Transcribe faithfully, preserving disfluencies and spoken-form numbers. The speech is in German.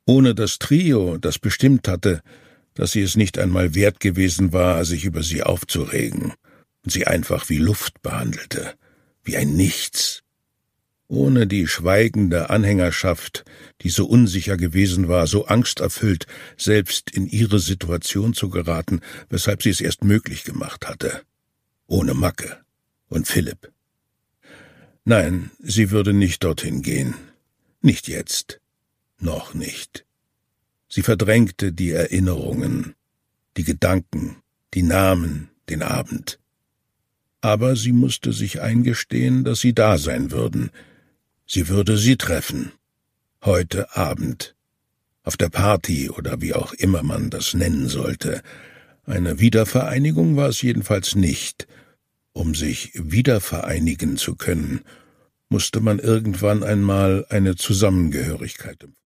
Ohne das Trio, das bestimmt hatte, dass sie es nicht einmal wert gewesen war, sich über sie aufzuregen und sie einfach wie Luft behandelte, wie ein Nichts. Ohne die schweigende Anhängerschaft, die so unsicher gewesen war, so angsterfüllt, selbst in ihre Situation zu geraten, weshalb sie es erst möglich gemacht hatte. Ohne Macke und Philipp. Nein, sie würde nicht dorthin gehen. Nicht jetzt. Noch nicht. Sie verdrängte die Erinnerungen, die Gedanken, die Namen, den Abend. Aber sie musste sich eingestehen, dass sie da sein würden. Sie würde sie treffen. Heute Abend. Auf der Party oder wie auch immer man das nennen sollte. Eine Wiedervereinigung war es jedenfalls nicht. Um sich wiedervereinigen zu können, musste man irgendwann einmal eine Zusammengehörigkeit empfinden.